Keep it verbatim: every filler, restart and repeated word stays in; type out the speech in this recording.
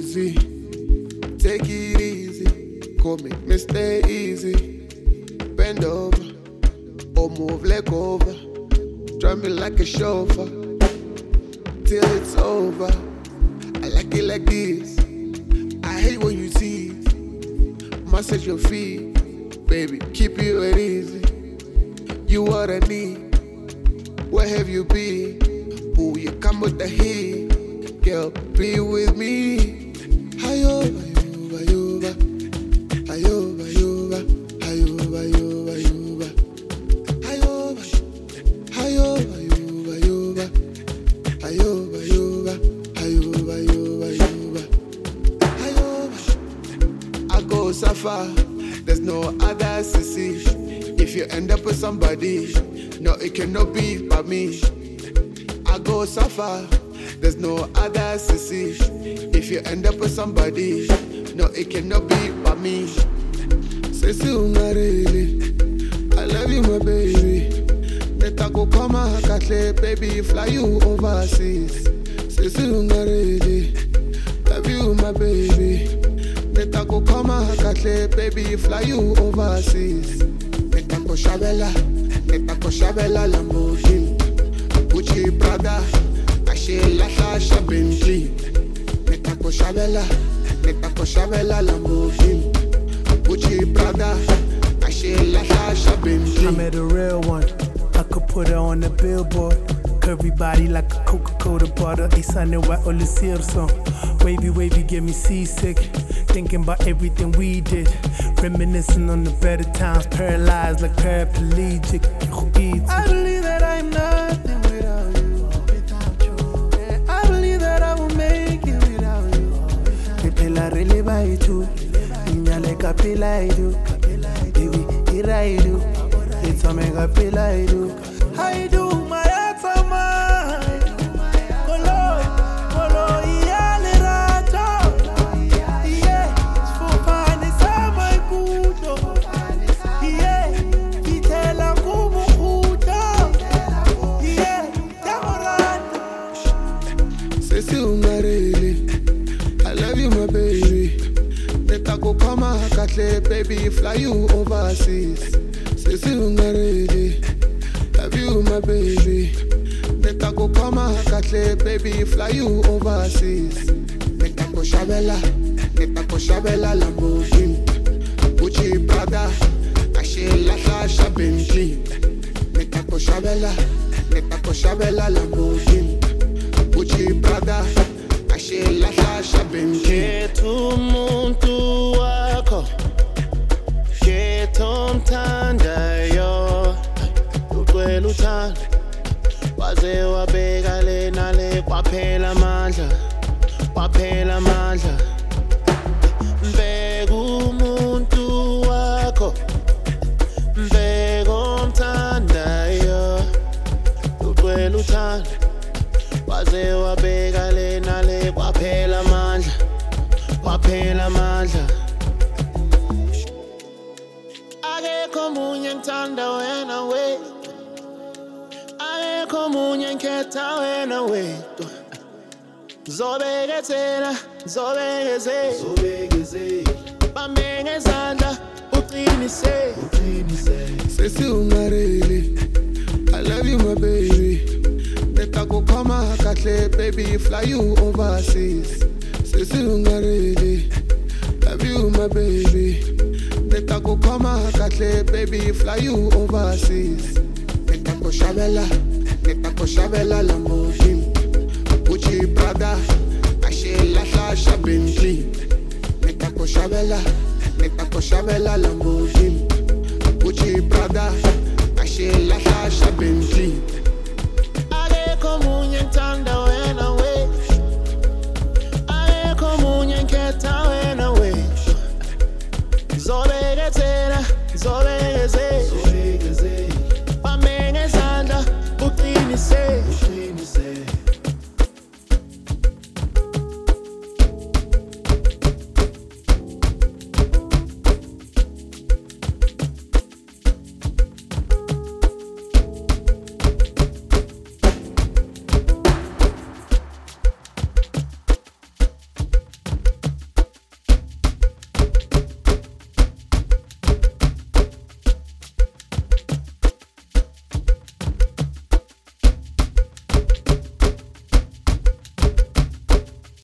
Susie, take it easy. Call me Mister Easy. Bend over, or move leg over. Drive me like a chauffeur, till it's over. I like it like this. I hate when you tease. Massage your feet, baby, keep you at easy. You what I need. Where have you been? Ooh, you come with the heat. Girl, be with me. Ayoba, ayoba, ayoba, ayoba, ayoba, ayoba, ayoba, ayoba, ayoba, ayoba, ayoba, ayoba, ayoba, ayoba, ayoba, ayoba, ayoba. I go so far, there's no other to see. If you end up with somebody, no, it cannot be by me. I go so far, there's no other to see. If you end up with somebody, no, it cannot be by me. Say, really, I love you, my baby. Neta go come a katle, baby, fly you overseas. Say, really, love you, my baby. Neta go come a katle, baby, fly you overseas. Neta go shabella, neta go shabella Lamborghini, Gucci Prada. She la Sasha Bentley. Neta ko shabella, neta ko shabella Lamborghini, Gucci Prada. She la Sasha Bentley. I met a real one. I could put her on the billboard. Curvy body like a Coca-Cola butter. A sunny white all the song. Wavy, wavy, get me seasick. Thinking about everything we did. Reminiscing on the better times. Paralyzed like paraplegic. I believe that I'm nothing without you. I really buy you too. Inya like a pill I do. Baby, here I do. It's a mega pill I do. I do my atama. Kolo, kolo, iya le rato. Yeah, for fun is my kudo. Yeah, itela kumu kudo. Yeah, tamorando. Say si ungarele. I love you, my baby. Neta go come a katle, baby, fly you overseas. Say, si ungarele. Love you, my baby. Neta go come a katle, baby, fly you overseas. Neta go shabella, neta go shabella Lamborghini, Gucci Prada. She la Sasha Bentley. Neta go shabella, neta go shabella Lamborghini, Gucci Prada. She la Sasha Bentley. Kethu umuntu wakho, kethu mthandayo, ucwela uthando, waze wabeka lena le kwaphela amandla, kwaphela amandla. Mbeka umuntu wakho, mbeka omthandayo, ucwela uthando, waze wabeka lena le kwaphela amandla, kwaphela amandla. Akekho munye ngithanda wena wedwa, akekho munye ngikhetha wena wedwa. Zobekethela, zobekezela, zobekezela. Bambe ngezandla, uqinise, uqinise. Say si ungarele. I love you, my baby. Neta go come a katle, baby, fly you overseas. Say si ungarele. Love you, my baby. Neta go come a katle, baby, fly you overseas. Neta go shabella, neta go shabella Lamborghini, Gucci Prada. She la Sasha Bentley. Neta go shabella, neta go shabella Lamborghini, Gucci Prada. She la Sasha Bentley. Akekho munye ngithanda wena wedwa, akekho munye ngikhetha wena wedwa. Zobekethela, zobe